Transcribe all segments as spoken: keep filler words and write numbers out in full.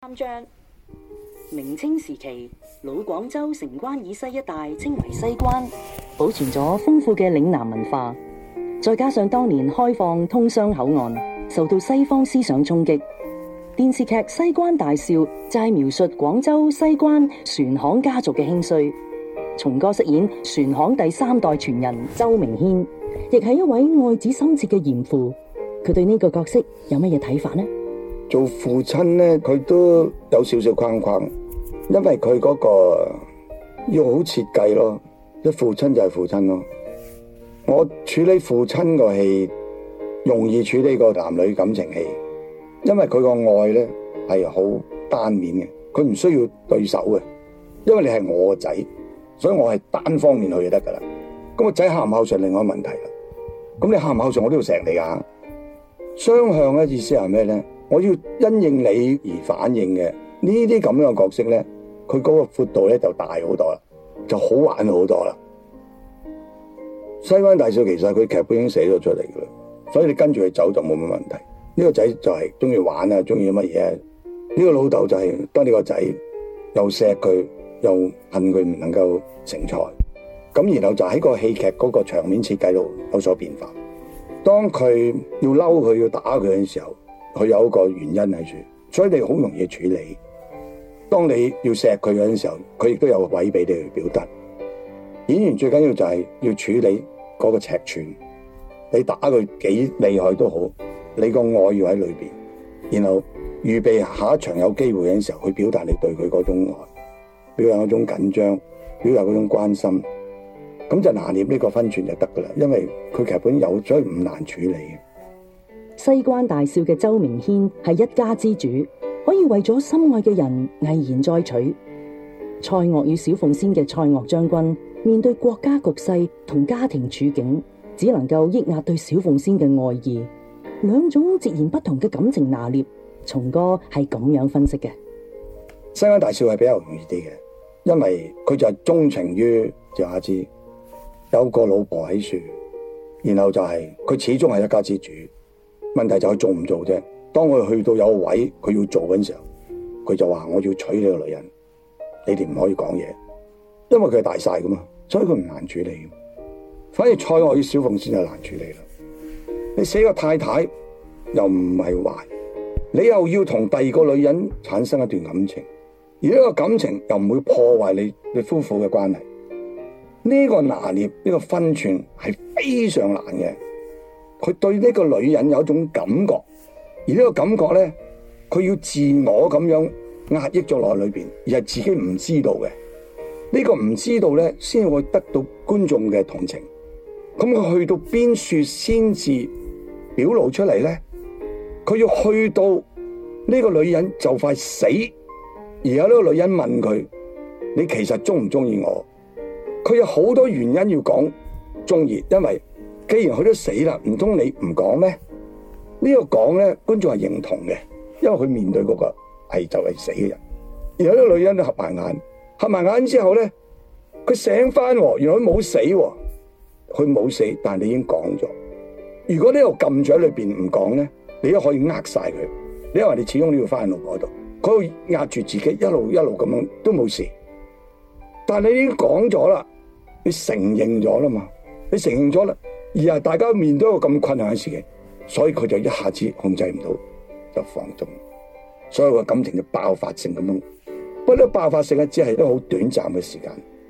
三章。明清時期，老廣州城關以西一帶稱為西關，保存咗豐富嘅嶺南文化。再加上當年開放通商口岸，受到西方思想衝擊，電視劇《西關大少》就係描述廣州西關船行家族嘅興衰。松哥飾演船行第三代傳人周明軒，亦係一位愛子心切嘅嚴父。佢對呢個角色有乜嘢睇法呢？ 做父親呢，佢都有少少框框，因為佢嗰個要好設計咯。一父親就係父親咯。我處理父親個戲容易處理個男女感情戲，因為佢個愛呢係好單面嘅，佢唔需要對手嘅，因為你係我個仔，所以我係單方面去就得噶啦。咁個仔孝唔孝順另外一個問題啦。咁你孝唔孝順我都要錫你噶。雙向嘅意思係咩呢？我要因應你而反應嘅呢啲咁樣嘅角色呢，佢嗰個闊度呢就大好多啦，就好玩好多啦。西關大少其實佢劇本已經寫咗出嚟噶啦，所以你跟住佢走就冇乜問題。呢個仔就係中意玩啊，中意乜嘢？呢個老豆就係當你個仔又錫佢又恨佢唔能夠成才，咁然後就喺個戲劇嗰個場面設計度有所變化。當佢要嬲佢要打佢嘅時候，佢有一個原因喺處，所以你好容易處理。當你要錫佢嗰陣時候，佢亦都有位俾你去表達。演員最緊要就係要處理嗰個尺寸，你打佢幾厲害都好，你個愛要喺裏邊，然後預備下一場有機會嘅時候去表達你對佢嗰種愛，表達嗰種緊張，表達嗰種關心，咁就拿捏呢個分寸就得噶啦。因為佢劇本有，所以唔難處理嘅。 西關大少嘅周明軒係一家之主，可以為咗心愛嘅人毅然再娶。蔡鍔與小鳳仙嘅蔡鍔將軍面對國家局勢同家庭處境，只能夠抑壓對小鳳仙嘅愛意，兩種截然不同嘅感情拿捏。松哥係咁樣分析嘅： 西關大少係比較容易啲嘅，因為佢就係鍾情於趙雅芝，有個老婆喺樹，然後就係、是、佢始終係一家之主。問題就係做唔做啫。當佢去到有位佢要做嗰陣時候，佢就話我要娶呢個女人，你哋唔可以講嘢，因為佢係大晒噶嘛，所以佢唔難處理。反而蔡鍔與小鳳仙就難處理啦。你寫個太太又唔係壞，你又要同第二個女人產生一段感情，而呢個感情又唔會破壞你你夫婦嘅關係。呢個拿捏呢個分寸係非常難嘅。佢對呢個女人有一種感覺，而呢個感覺咧，佢要自我咁樣壓抑咗落裏邊，而係自己唔知道嘅。呢個唔知道咧，先會得到觀眾嘅同情。咁佢去到邊處先至表露出嚟咧？佢要去到呢個女人就快死，而有呢個女人問佢：你其實中唔中意我？佢有好多原因要講中意，因為既然佢都死啦，唔通你唔講咩？呢個講咧，觀眾係認同嘅，因為佢面對嗰個係就係死嘅人。然後呢個女人都合埋眼，合埋眼之後咧，佢醒翻，原來佢冇死，佢冇死，但係你已經講咗。如果呢個撳住喺裏邊唔講咧，你都可以呃晒佢。你因為你始終都要翻去老婆度，佢會壓住自己一路一路咁樣都冇事。但係你已經講咗啦，你承認咗啦嘛，你承認咗啦。而係大家面對一個咁困難嘅事情，所以佢就一下子控制唔到，就放縱，所以個感情就爆發性咁樣。不過呢爆發性咧，只係一個好短暫嘅時間。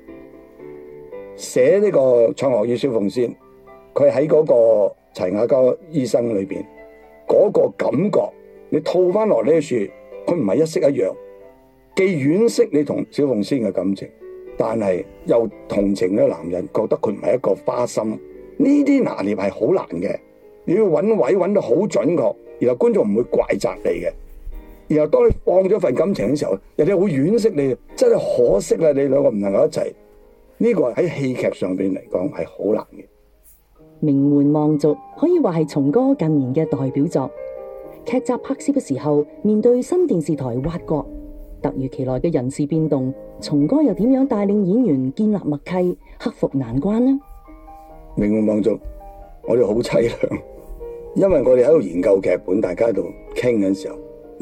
寫呢個蔡鍔與小鳳仙，佢喺嗰個齊瓦交醫生裏邊嗰個感覺，你套翻落呢處，佢唔係一式一樣，既惋惜你同小鳳仙嘅感情，但係又同情呢個男人，覺得佢唔係一個花心。呢啲拿捏係好難嘅，你要揾位揾得好準確，然後觀眾唔會怪責你嘅。然後當你放咗份感情嘅時候，人哋會惋惜你，真係可惜啦，你兩個唔能夠一齊。呢、這個喺戲劇上邊嚟講係好難嘅。 名門望族可以話係松哥近年嘅代表作。劇集拍攝嘅時候，面對新電視台挖角，突如其來嘅人事變動，松哥又點樣帶領演員建立默契，克服難關呢？ 名門望族，我哋好淒涼，因為我哋喺度研究劇本，大家喺度傾嘅時候，呢一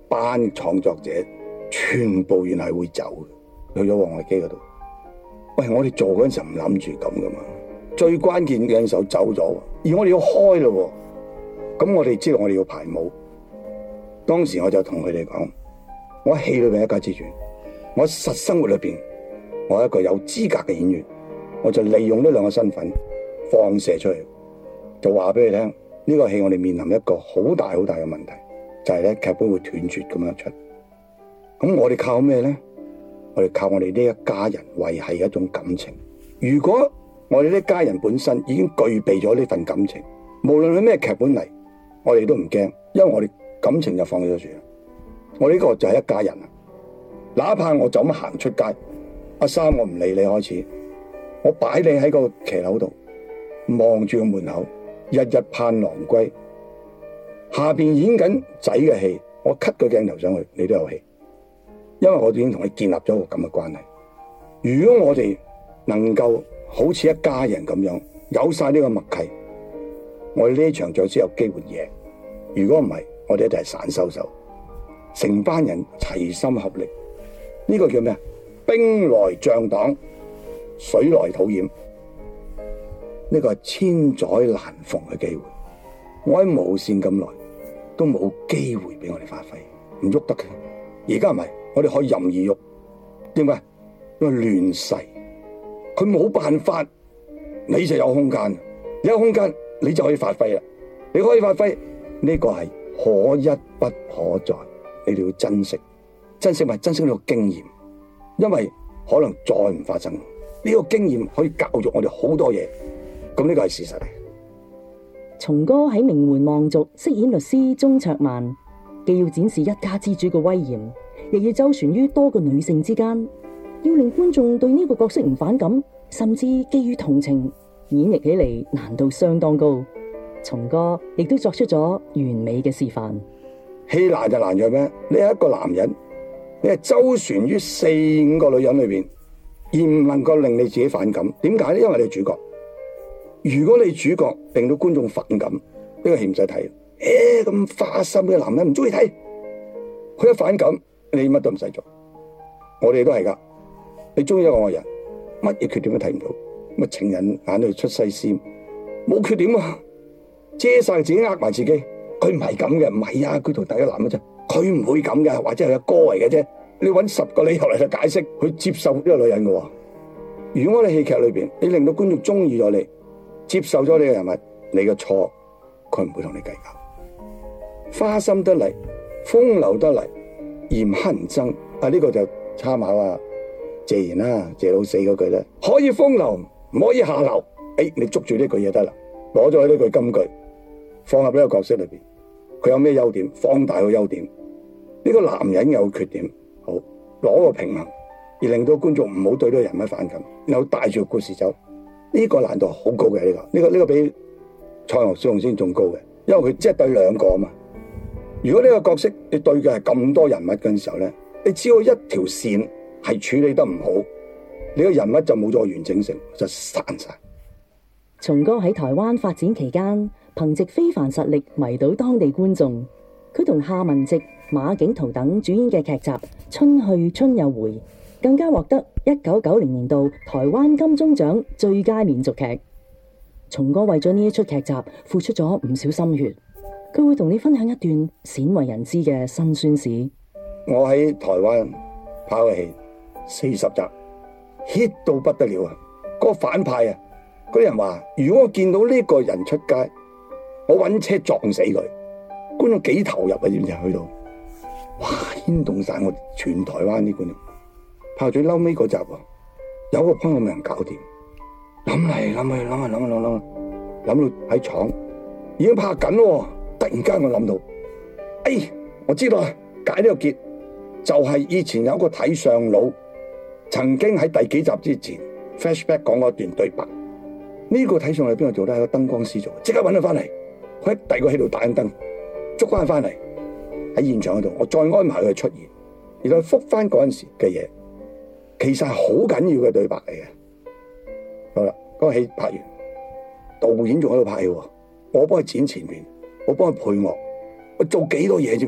班創作者全部原來係會走嘅，去咗王維基嗰度。喂，我哋做嗰陣時唔諗住咁噶嘛，最關鍵嘅時候走咗，而我哋要開咯，咁我哋知道我哋要排舞。當時我就同佢哋講，我喺戲裏邊一家之主，我實生活裏邊我係一個有資格嘅演員，我就利用呢兩個身份放射出去，就話俾你聽，呢個戲我哋面臨一個好大好大嘅問題，就係咧劇本會斷絕咁樣出。咁我哋靠咩咧？我哋靠我哋呢一家人維繫一種感情。如果我哋呢家人本身已經具備咗呢份感情，無論係咩劇本嚟，我哋都唔驚，因為我哋感情就放咗住。我呢個就係一家人啊！哪怕我就咁行出街，阿三我唔理你開始，我擺你喺個騎樓度，望住個門口，日日盼郎歸。下邊演緊仔嘅戲，我 cut 個鏡頭上去，你都有戲。因為我已經同你建立咗個咁嘅關係。如果我哋能夠好似一家人咁樣，有晒呢個默契，我哋呢場仗先有機會贏。如果唔係，我哋一定係散收手。成班人齊心合力，呢個叫咩啊？兵來將擋，水來土掩。呢個係千載難逢嘅機會。我喺無線咁耐，都冇機會俾我哋發揮，唔喐得嘅。而家唔係。我哋可以任意喐，點解？因為亂世，佢冇辦法，你就有空間。你有空間，你就可以發揮啦。你可以發揮，呢個係可一不可再，你哋要珍惜，珍惜咪珍惜呢個經驗，因為可能再唔發生。呢個經驗可以教育我哋好多嘢，咁呢個係事實嚟。 松哥喺名門望族飾演律師鍾卓曼，既要展示一家之主嘅威嚴，亦要周旋於多個女性之間，要令觀眾對呢個角色唔反感，甚至基於同情，演繹起嚟難度相當高。松哥亦都作出咗完美嘅示範。 戲難就難在咩？你係一個男人，你係周旋於四五個女人裏邊，而唔能夠令你自己反感。點解咧？因為你係主角。如果你主角令到觀眾反感，呢個戲唔使睇。誒，咁花心嘅男人唔中意睇，佢一反感，你乜都唔使做。我哋都係噶，你中意一個愛人，乜嘢缺點都睇唔到，咁啊情人眼裏出西施，冇缺點啊，遮晒自己，呃埋自己。佢唔係咁嘅，唔係啊，佢同第一男嘅啫，佢唔會咁嘅，或者係個哥嚟嘅啫。你搵十個理由嚟去解釋，佢接受呢個女人嘅。如果我哋戲劇裏邊，你令到觀眾中意咗你，接受咗你嘅人物，你嘅錯，佢唔會同你計較。花心得嚟，風流得嚟，嫌乞人憎啊！呢個就參考啊謝賢啦，謝老四嗰句咧，可以風流，唔可以下流。誒，你捉住呢句嘢得啦，攞咗呢句金句，放入呢個角色裏邊，佢有咩優點，放大個優點。呢個男人有缺點，好攞個平衡，而令到觀眾唔好對呢個人物反感，然後帶住個故事走。呢個難度好高嘅，呢個呢個呢個比蔡岳小鳳仙仲高嘅，因為佢即係對兩個啊嘛。如果呢個角色你對嘅係咁多人物嘅時候咧，你只要一條線係處理得唔好，你個人物就冇咗完整性，就散晒。 松哥喺台灣發展期間，憑借非凡實力迷倒當地觀眾。佢同夏文汐、馬景濤等主演嘅劇集《春去春又回》，更加獲得一九九零年度台灣金鐘獎最佳連續劇。松哥為咗呢一出劇集付出咗唔少心血，佢會同你分享一段鮮為人知嘅辛酸史。 我喺台灣拍嘅戲四十集 hit 到不得了啊！嗰個反派啊，嗰啲人話如果我見到呢個人出街，我搵車撞死佢。觀眾幾投入啊，知唔知去到？哇，牽動晒我全台灣啲觀眾。拍到最嬲尾嗰集啊，有個 point 我未能搞掂，諗嚟諗去諗下諗下諗諗諗到喺廠已經拍緊咯，突然間我諗到，哎，我知道啦，解呢個結就係、是、以前有個睇相佬曾經喺第幾集之前 flashback 講嗰段對白。呢、這個睇相係邊個做咧？係個燈光師做，即刻搵佢翻嚟，佢喺第二個喺度打緊燈。捉翻翻嚟喺現場嗰度，我再安排佢出現，然後復翻嗰陣時嘅嘢，其實係好緊要嘅對白嚟嘅。好啦，嗰、那個戲拍完，導演仲喺度拍戲，我幫佢剪前面，我幫佢配樂，我做幾多嘢知唔知啊？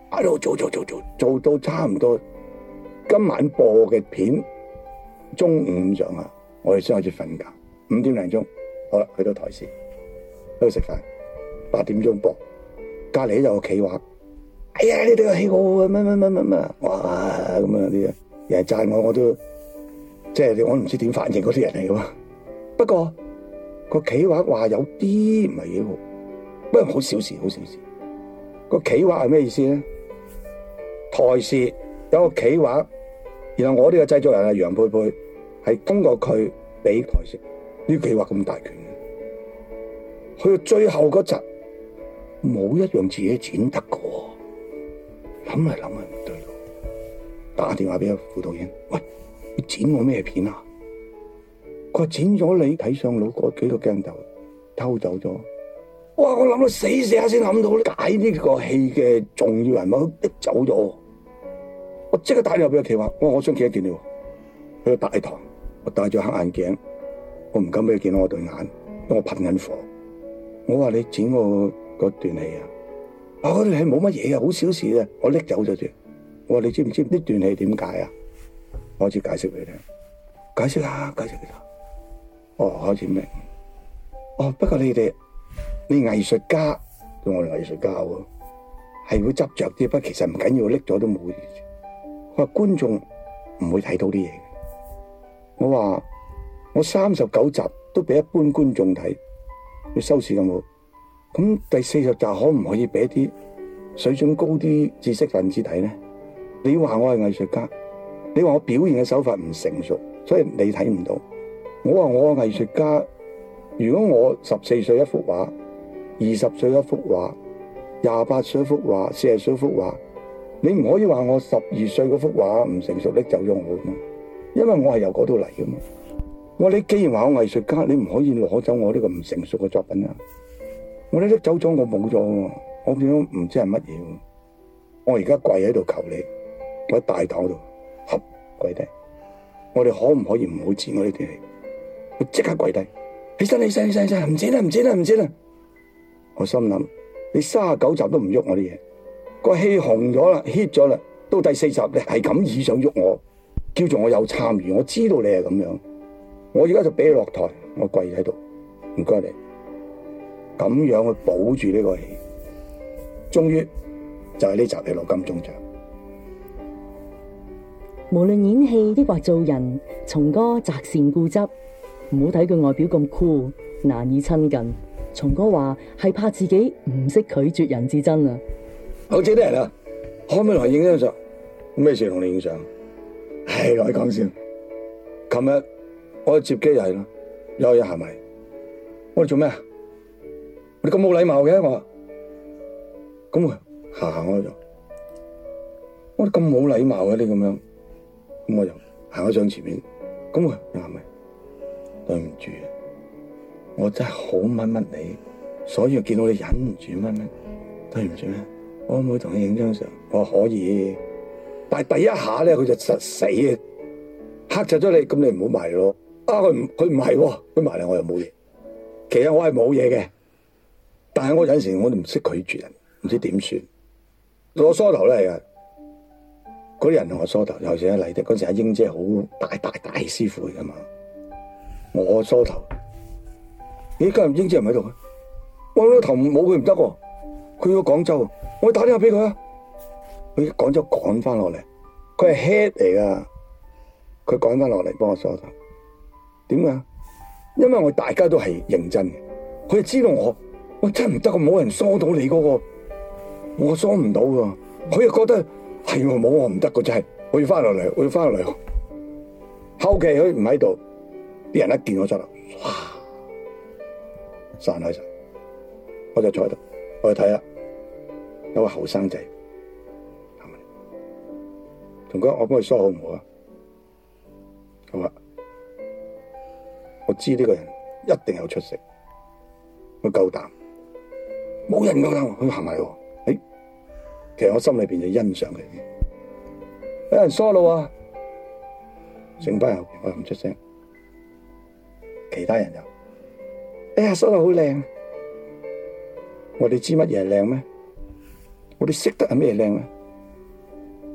喺度做做做做做到差唔多今晚播嘅片，中午上下我哋先開始瞓覺，五點零鐘好啦，去到台視喺度食飯，八點鐘播，隔籬有個企劃，哎呀你哋個戲好啊，乜乜乜乜乜，哇咁樣啲人讚我，我都即係我唔知點反應嗰啲人嚟噶嘛。不過個企劃話有啲唔係幾好，不過好小事，好小事。個企劃係咩意思咧？台視有個企劃，然後我呢個製作人係楊佩佩，係通過佢俾台視呢個企劃咁大權，去到最後嗰集冇一樣自己剪得過，諗嚟諗去唔對路，打電話俾個副導演，喂，你剪我咩片啊？佢話剪咗你睇上腦嗰幾個鏡頭，偷走咗。哇！我諗到死死下先諗到解呢個戲嘅重要人物拎走咗，我即刻打電話俾個企劃，我話我想見一見你，去到大堂，我戴咗黑眼鏡，我唔敢俾佢見到我對眼，因為我噴緊火。我話你剪我嗰段戲啊，啊嗰段戲冇乜嘢啊，好小事啊，我拎走咗啫。我話你知唔知呢段戲點解啊？我開始解釋俾你聽，解釋下，解釋下。哦，開始明。哦，不過你哋。你藝術家，我哋藝術家喎，係會執着啲，不過其實唔緊要，拎咗都冇嘢。佢話觀眾唔會睇到啲嘢。我話我三十九集都俾一般觀眾睇，要收視咁好。咁第四十集可唔可以俾啲水準高啲知識分子睇咧？你話我係藝術家，你話我表現嘅手法唔成熟，所以你睇唔到。我話我係藝術家，如果我十四歲一幅畫。二十歲一幅畫，廿八歲一幅畫，四十歲一幅畫，你唔可以話我十二歲嗰幅畫唔成熟拎走咗我嘛？因為我係由嗰度嚟噶嘛。我話你既然話我藝術家，你唔可以攞走我呢個唔成熟嘅作品啊！我拎走咗，我冇咗，我變咗唔知係乜嘢。我而家跪喺度求你，我喺大堂度合跪低，我哋可唔可以唔好剪我呢啲戲？我即刻跪低，起身起身起身起身，唔剪啦唔剪啦唔剪啦！我心諗，你三十九集都唔喐我啲嘢，個戲紅咗啦 hit 咗啦，到第四集你係咁以上喐我，叫做我有參與，我知道你係咁樣，我而家就俾你落台，我跪喺度，唔該你，咁樣去保住呢個戲，終於就係呢集嘅攞金鐘獎。 無論演戲抑或做人，松哥擇善固執，唔好睇佢外表咁酷，難以親近。松哥話係怕自己唔識拒絕人至真啊！ 好似啲人啊，可唔可以同你影張相？咩事同你影相？係我講笑。琴日我接機又係咯，有人行埋，我哋做咩啊？你咁冇禮貌嘅，我話咁啊行行開咗。我哋咁冇禮貌嘅，你咁樣，咁我就行咗上前面，咁啊又係咪？對唔住。我真係好乜乜你，所以見到你忍唔住乜乜，對唔住咩？我可唔可以同你影張相？我可以，但係第一下咧，佢就實死嘅，黑窒咗你，咁你唔好埋咯。啊，佢唔佢唔係，佢埋嚟我又冇嘢。其實我係冇嘢嘅，但係我有陣時我都唔識拒絕人，唔知點算。我梳頭咧係啊，嗰啲人同我梳頭，尤其是喺麗的嗰陣，阿英姐好大大大師傅嚟噶嘛，我梳頭。咦，今日英姐唔喺度，我個頭冇佢唔得喎，佢去咗廣州，我打電話俾佢啊，佢喺廣州趕翻落嚟，佢係 head 嚟噶，佢趕翻落嚟幫我梳頭，點解？因為我大家都係認真嘅，佢知道我，我真係唔得，冇人梳到你嗰個，我梳唔到噶，佢又覺得係我冇我唔得噶，真係，我要翻落嚟，我要翻落嚟，後期佢唔喺度，啲人一見我出嚟，哇！散開晒，我就坐喺度，我去睇下有個後生仔，係咪？同佢我幫佢梳好唔好啊？好啊，我知呢個人一定有出息，佢夠膽，冇人夠膽，佢行埋喎。誒，其實我心裏邊就欣賞佢，有人梳咯啊，成班後邊我又唔出聲，其他人又。哎呀，梳得好靚！我哋知乜嘢係靚咩？我哋識得係咩靚咩？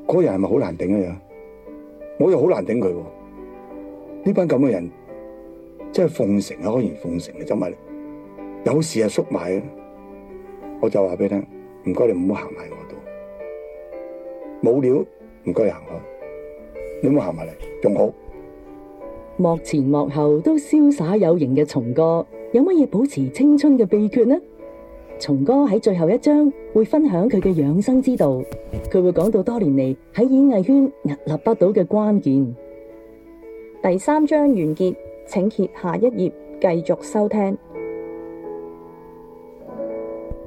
嗰個人係咪好難頂啊？我又好難頂佢喎。呢班咁嘅人，真係奉承啊，可言奉承嘅，走埋嚟，有事啊縮埋啊。我就話俾你聽，唔該你唔好行埋我度，冇料唔該你行開，你唔好行埋嚟仲好。 幕前幕後都瀟灑有型嘅松哥，有乜嘢保持青春嘅秘訣呢？松哥喺最後一章會分享佢嘅養生之道，佢會講到多年嚟喺演藝圈屹立不倒嘅關鍵。 第三章完結，請揭下一頁繼續收聽。